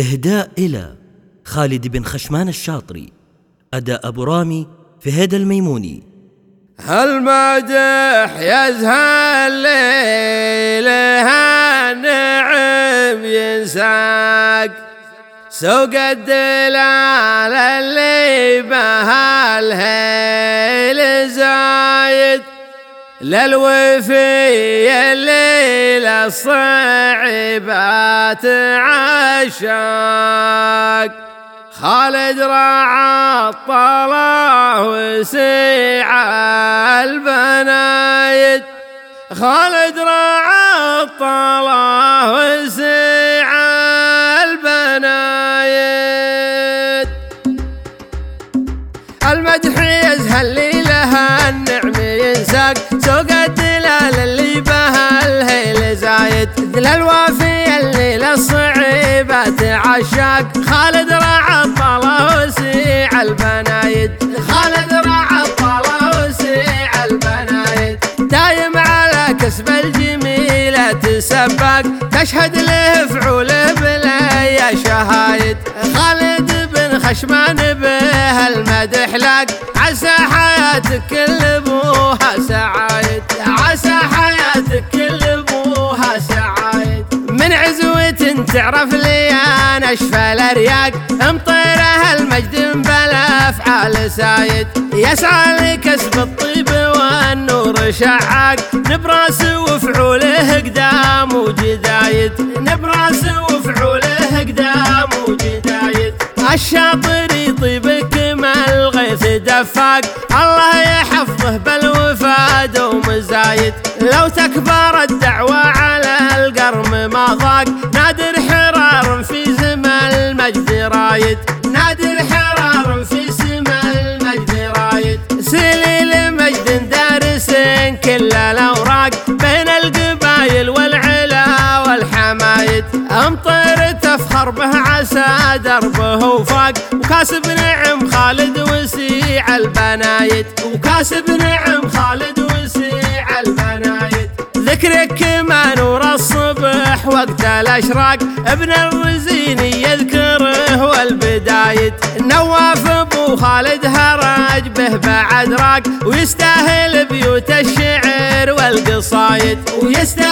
إهداء إلى خالد بن خشمان الشاطري. أداء أبو رامي فهيد الميموني. هالمدح يزهى الليل هالنعم ينساق، سوق الدلال اللي بها الهيل زايد، للوفي الليل الصعبات عشاق. خالد راعى الطلا وسيع البنايد، خالد راعى الطلا وسيع البنايد. المدح يزهى اللي لها النعم ينساق، سوق الدلال اللي بها الهيل زايد، للوافي الليل الصعيبات عشاق. خالد راعى الطلا وسيع البنايد، خالد راعى الطلا وسيع البنايد. دايم على كسب الجميلة سباق، تشهد له فعوله بلا شهايد. خالد بن خشمان به المدح لاق، عسى حياتك كل ابوها سعايد، عسى حياتك كل ابوها سعايد. من عزوة تعرف لي انا اشفى الارياق، امطيره المجد بلا افعال سايد. يسعى لكسب الطيب والنور شعاق، نبراس وفعوله قدام وجدايد، نبراس وفعوله قدام وجدايد. الشاطر يطيبك ما الغيث دفاق، الله يحفظه بالوفا دوم زايد. لو تكبر الدعوة على القرم ما ضاق، نادر حرار في سما المجد رايد، نادر حرار في سما المجد رايد. سليل مجد دارس كل الاوراق، بين القبايل والعلا والحمايد. امطر تفخر به عسى دربه وفاق، وكاسب نعم خالد وسيع البنايد، وكاسب نعم خالد وسيع البنايد. ذكرك ما نور الصبح وقت الاشراق، ابن الرزيني يذكره والبدايد. نواف ابو خالد هرج به بعد راق، ويستاهل بيوت الشعر والقصايد، ويستاهل